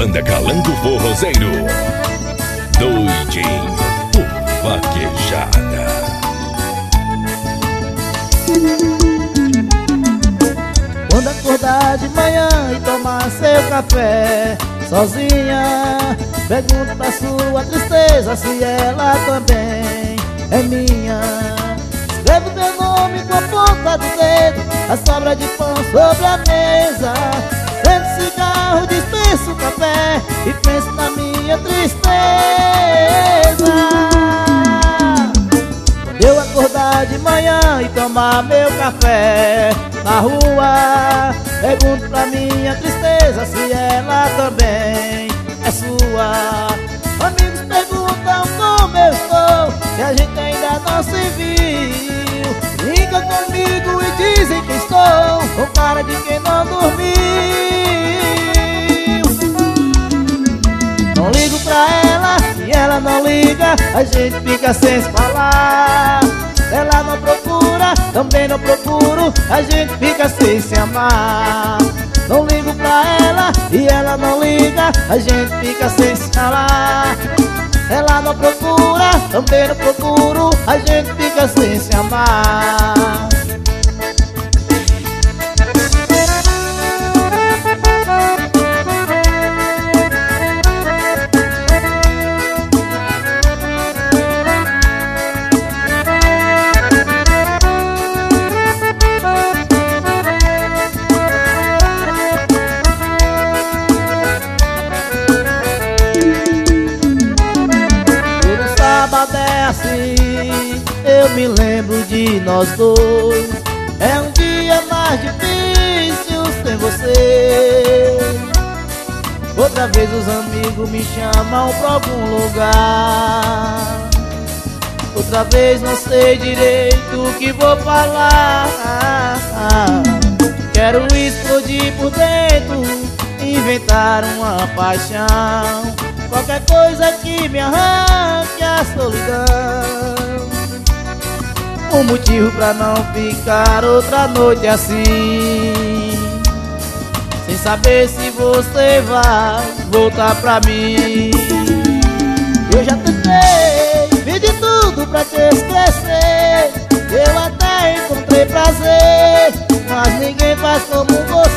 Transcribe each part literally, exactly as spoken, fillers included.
Banda Calango Forrozeiro. Doidinho, o vaquejada. Quando acordar de manhã e tomar seu café sozinha, pergunta a sua tristeza se ela também é minha. Escreve meu nome com a ponta do dedo, a sobra de pão sobre a mesa. Prende cigarro, dispensa o café e pensa na minha tristeza. Quando eu acordar de manhã e tomar meu café na rua, pergunto pra minha tristeza se ela também é sua. Amigos perguntam como eu estou, se a gente ainda não se viu. Brincam comigo e dizem que estou com cara de quem não dormiu. Não ligo pra ela e ela não liga, a gente fica sem se falar. Ela não procura, também não procuro, a gente fica sem se amar. Não ligo pra ela e ela não liga, a gente fica sem se falar. Ela não procura, também não procuro, a gente fica sem se amar. É assim, eu me lembro de nós dois. É um dia mais difícil sem você. Outra vez os amigos me chamam pra algum lugar. Outra vez não sei direito o que vou falar. Quero explodir por dentro, inventar uma paixão, qualquer coisa que me arranque a solidão. Um motivo pra não ficar outra noite assim, sem saber se você vai voltar pra mim. Eu já tentei, fiz de tudo pra te esquecer. Eu até encontrei prazer, mas ninguém faz como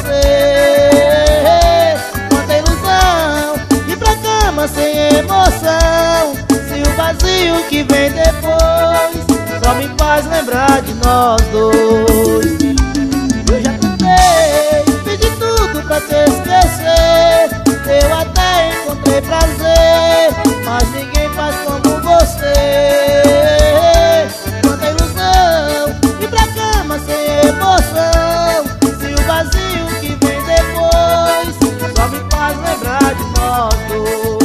você. Quanta ilusão, ir pra cama sem emoção, se o vazio que vem depois só me faz lembrar de nós dois. Eu já tentei, fiz de tudo pra te esquecer. Eu até encontrei prazer, mas ninguém faz como você. Quanta ilusão, ir pra cama sem emoção, se o vazio que vem depois só me faz lembrar de nós dois.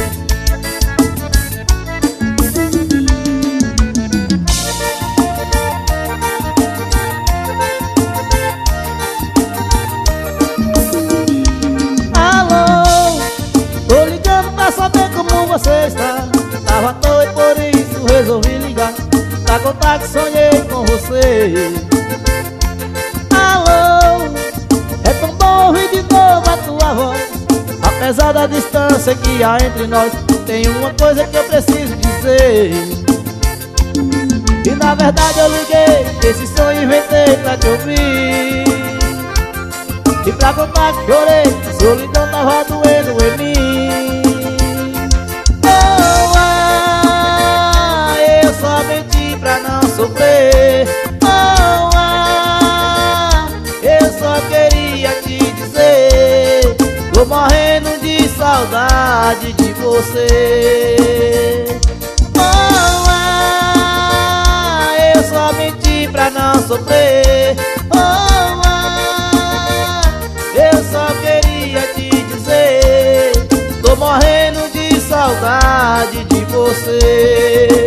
Alô, tô ligando pra saber como você está. Tava à toa e por isso resolvi ligar, pra contar que sonhei com você. Alô, é tão bom ouvir de novo a tua voz. Apesar da distância que há entre nós, tem uma coisa que eu preciso dizer. E na verdade eu liguei, esse sonho inventei pra te ouvir. E pra contar que chorei, a solidão tava doendo em mim. Oh, ah, eu só menti pra não sofrer. Oh, ah, eu só queria te dizer, tô morrendo de saudade de você. Oh, ah, eu só menti pra não sofrer. Oh, ah, eu só queria te dizer, tô morrendo de saudade de você.